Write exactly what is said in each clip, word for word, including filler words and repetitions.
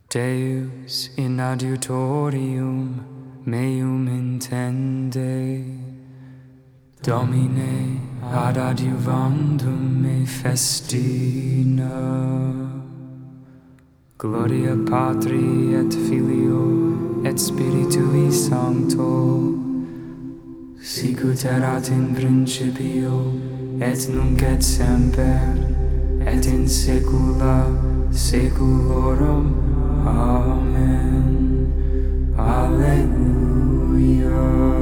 Deus in adiutorium meum intende, Domine ad adiuvandum me festina. Gloria Patri et Filio et Spiritui Sancto, sicut erat in principio et nunc et semper et in saecula saeculorum. Amen. Alleluia.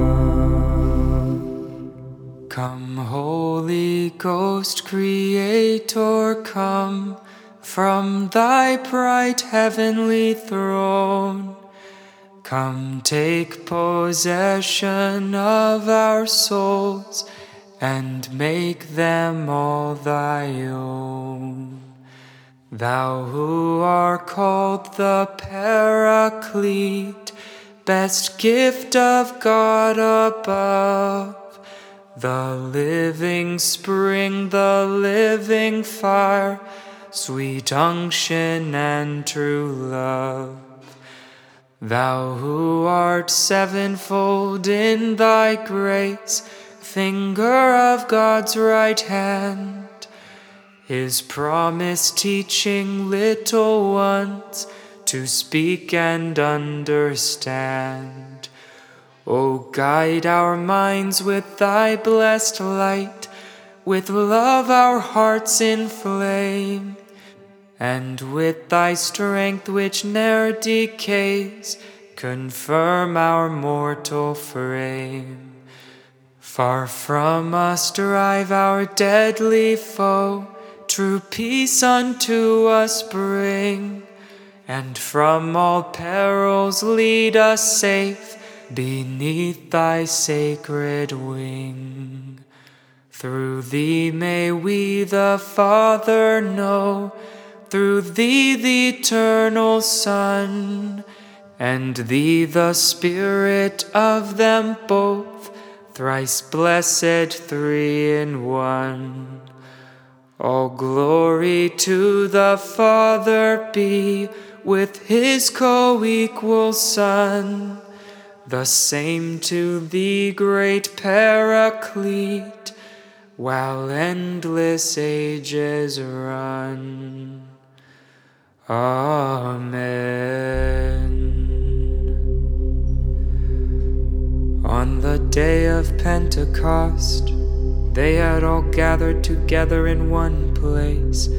Come, Holy Ghost, Creator, come from thy bright heavenly throne. Come, take possession of our souls and make them all thy own. Thou who art called the Paraclete, best gift of God above, the living spring, the living fire, sweet unction and true love. Thou who art sevenfold in thy grace, finger of God's right hand, His promise teaching little ones to speak and understand. O guide our minds with thy blessed light, with love our hearts inflame, and with thy strength which ne'er decays, confirm our mortal frame. Far from us drive our deadly foe, true peace unto us bring, and from all perils lead us safe beneath thy sacred wing. Through thee may we the Father know, through thee the eternal Son, and thee the Spirit of them both, thrice blessed three in one. All glory to the Father be, with his co-equal Son, the same to thee, great Paraclete, while endless ages run. Amen. On the day of Pentecost, they had all gathered together in one place.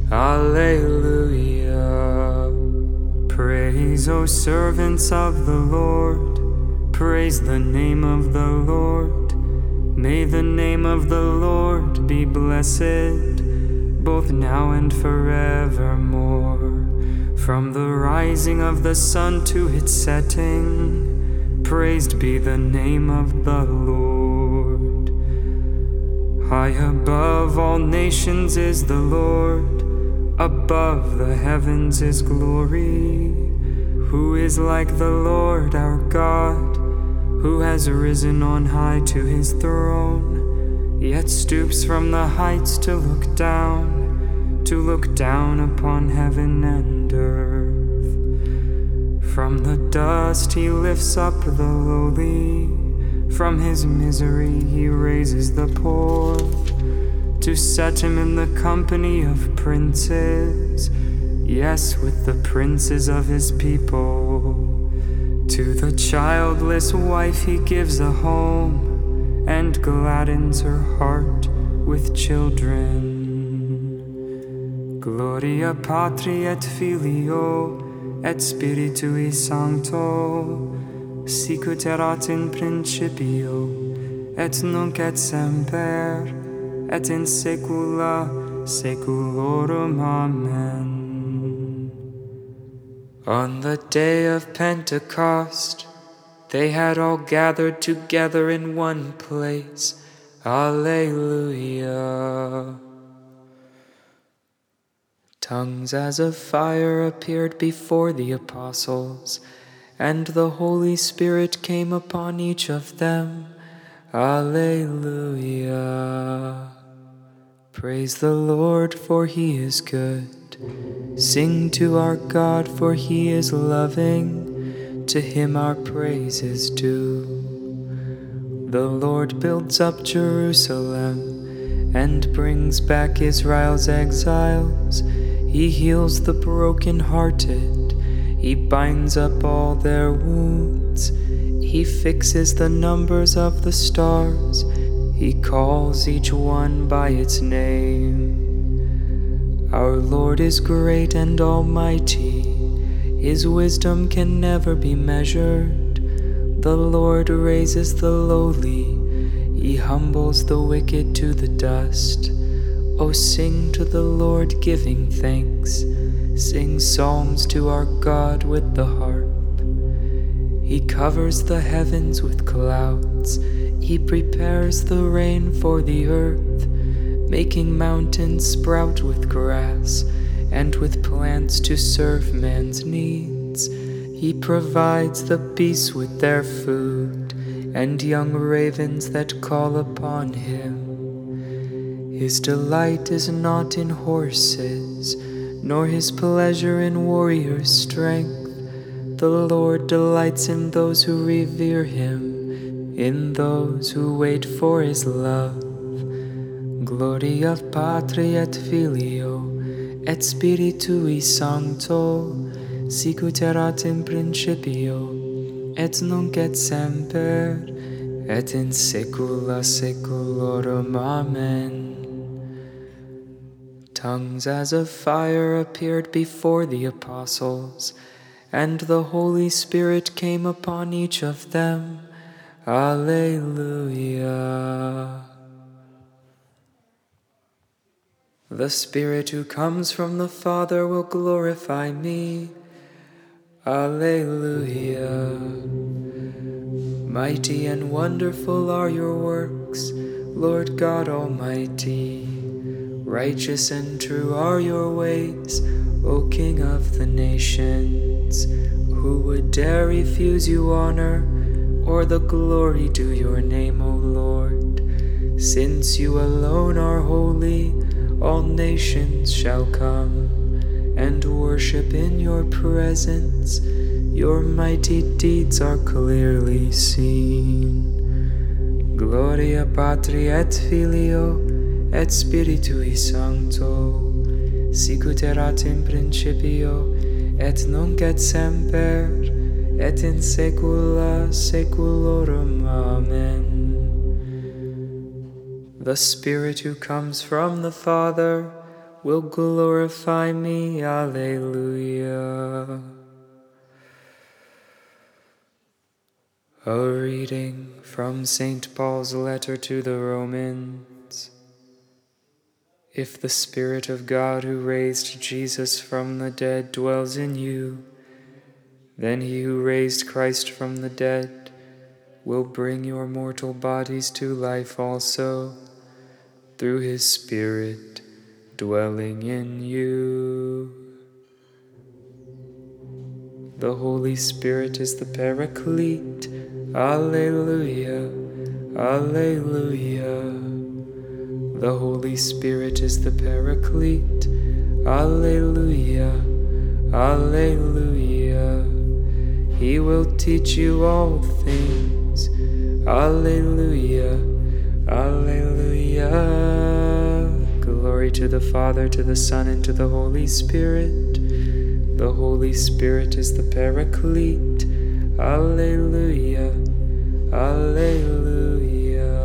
Alleluia. Praise, O servants of the Lord. Praise the name of the Lord. May the name of the Lord be blessed, both now and forevermore. From the rising of the sun to its setting, praised be the name of the Lord. High above all nations is the Lord, above the heavens His glory. Who is like the Lord our God, who has risen on high to His throne, yet stoops from the heights to look down, to look down upon heaven and earth. From the dust He lifts up the lowly, from his misery He raises the poor, to set him in the company of princes, yes, with the princes of his people. To the childless wife He gives a home, and gladdens her heart with children. Gloria Patri et Filio et Spiritui Sancto, sicut erat in principio, et nunc et semper, et in saecula saeculorum. Amen. On the day of Pentecost, they had all gathered together in one place. Alleluia. Tongues as of fire appeared before the apostles, and the Holy Spirit came upon each of them. Alleluia. Praise the Lord, for He is good. Sing to our God, for he is loving, to him our praise is due. The Lord builds up Jerusalem and brings back Israel's exiles. He heals the broken-hearted, he binds up all their wounds. He fixes the numbers of the stars, he calls each one by its name. Our Lord is great and almighty, his wisdom can never be measured. The Lord raises the lowly, he humbles the wicked to the dust. O sing to the Lord giving thanks, sing psalms to our God with the harp. He covers the heavens with clouds, he prepares the rain for the earth, making mountains sprout with grass and with plants to serve man's needs. He provides the beasts with their food and young ravens that call upon him. His delight is not in horses, nor his pleasure in warriors' strength. The Lord delights in those who revere him, in those who wait for his love. Gloria Patri et Filio et Spiritui Sancto, sicut erat in principio, et nunc et semper, et in saecula saeculorum. Amen. Tongues as of fire appeared before the apostles, and the Holy Spirit came upon each of them. Alleluia. The Spirit who comes from the Father will glorify me. Alleluia. Mighty and wonderful are your works, Lord God Almighty. Righteous and true are your ways, O King of the nations. Who would dare refuse you honor, or the glory due your name, O Lord? Since you alone are holy, all nations shall come and worship in your presence. Your mighty deeds are clearly seen. Gloria Patri et Filio et Spiritui Sancto, sicut erat in principio, et nunc et semper, et in saecula saeculorum. Amen. The Spirit who comes from the Father will glorify me. Alleluia. A reading from Saint Paul's letter to the Romans. If the Spirit of God who raised Jesus from the dead dwells in you, then he who raised Christ from the dead will bring your mortal bodies to life also, through his Spirit dwelling in you. The Holy Spirit is the Paraclete. Alleluia, alleluia. The Holy Spirit is the Paraclete. Alleluia, alleluia. He will teach you all things. Alleluia, alleluia. Glory to the Father, to the Son, and to the Holy Spirit. The Holy Spirit is the Paraclete. Alleluia, alleluia.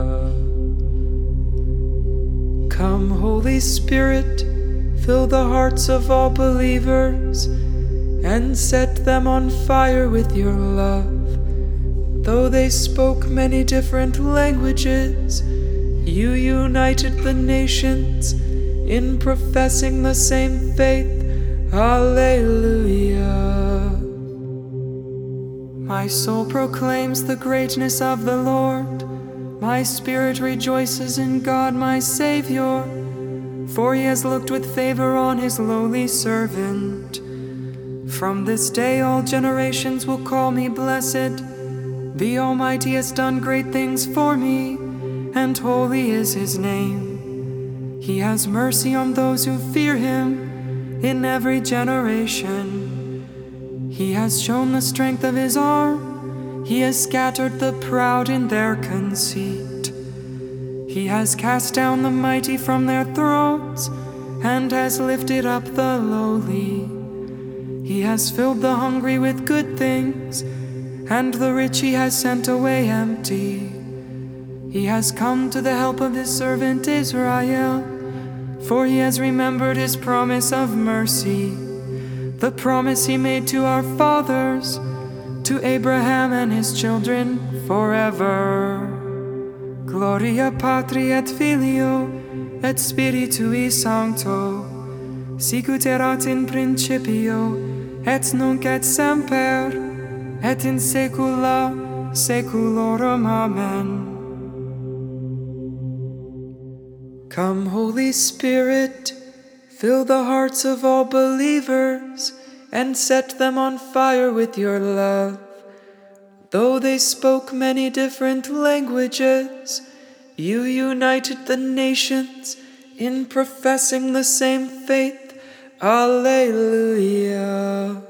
Come, Holy Spirit, fill the hearts of all believers, and set them on fire with your love. Though they spoke many different languages, you united the nations in professing the same faith. Alleluia. My soul proclaims the greatness of the Lord. My spirit rejoices in God my Savior, for he has looked with favor on his lowly servant. From this day all generations will call me blessed. The Almighty has done great things for me, and holy is his name. He has mercy on those who fear him, in every generation. He has shown the strength of his arm. He has scattered the proud in their conceit. He has cast down the mighty from their thrones and has lifted up the lowly. He has filled the hungry with good things, and the rich he has sent away empty. He has come to the help of his servant Israel, for he has remembered his promise of mercy, the promise he made to our fathers, to Abraham and his children forever. Gloria Patri et Filio et Spiritui Sancto, sicut erat in principio, et nunc et semper, et in saecula saeculorum. Amen. Come, Holy Spirit, fill the hearts of all believers, and set them on fire with your love. Though they spoke many different languages, you united the nations in professing the same faith. Alleluia.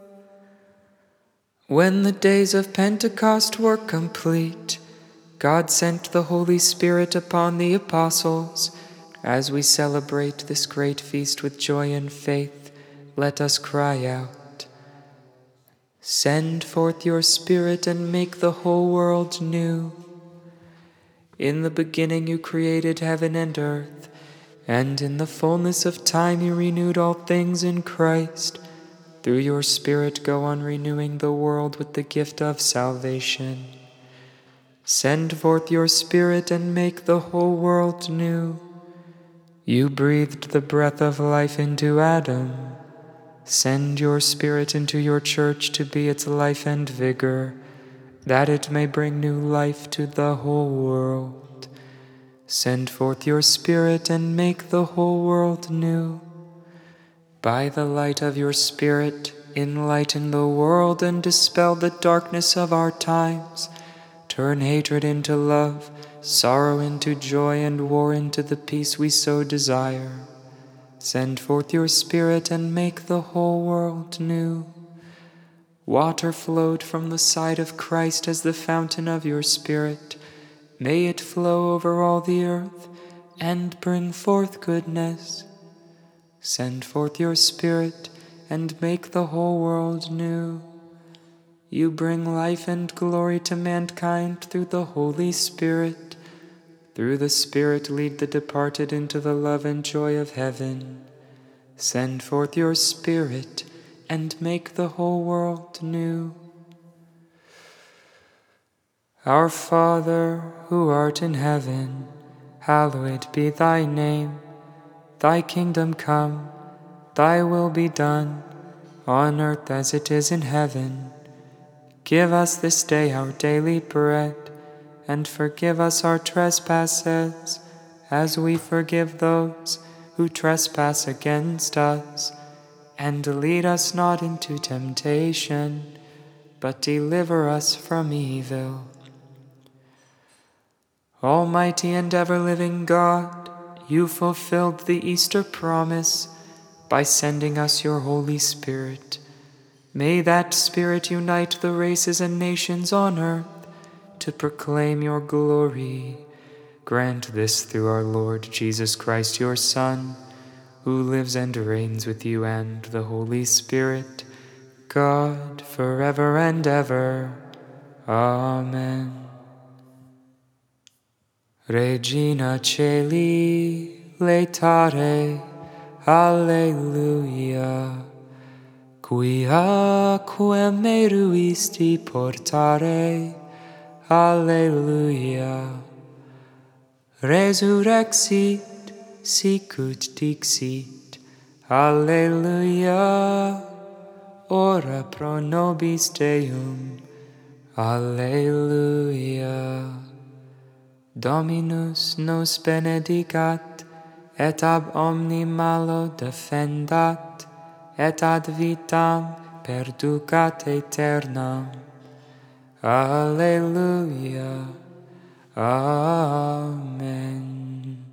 When the days of Pentecost were complete, God sent the Holy Spirit upon the apostles. As we celebrate this great feast with joy and faith, let us cry out, send forth your Spirit and make the whole world new. In the beginning you created heaven and earth, and in the fullness of time you renewed all things in Christ. Through your Spirit go on renewing the world with the gift of salvation. Send forth your Spirit and make the whole world new. You breathed the breath of life into Adam. Send your Spirit into your church to be its life and vigor, that it may bring new life to the whole world. Send forth your Spirit and make the whole world new. By the light of your Spirit, enlighten the world and dispel the darkness of our times. Turn hatred into love, sorrow into joy, and war into the peace we so desire. Send forth your Spirit and make the whole world new. Water flowed from the side of Christ as the fountain of your Spirit. May it flow over all the earth and bring forth goodness. Send forth your Spirit and make the whole world new. You bring life and glory to mankind through the Holy Spirit. Through the Spirit lead the departed into the love and joy of heaven. Send forth your Spirit and make the whole world new. Our Father, who art in heaven, hallowed be thy name. Thy kingdom come, thy will be done, on earth as it is in heaven. Give us this day our daily bread, and forgive us our trespasses, as we forgive those who trespass against us. And lead us not into temptation, but deliver us from evil. Almighty and ever-living God, you fulfilled the Easter promise by sending us your Holy Spirit. May that Spirit unite the races and nations on earth to proclaim your glory. Grant this through our Lord Jesus Christ, your Son, who lives and reigns with you and the Holy Spirit, God, forever and ever. Amen. Regina Caeli, laetare, Alleluia. Quia quem meruisti portare, Alleluia. Resurrexit, sicut dixit, Alleluia. Ora pro nobis Deum, Alleluia. Dominus nos benedicat, et ab omni malo defendat, et ad vitam perducat aeternam. Alleluia. Amen.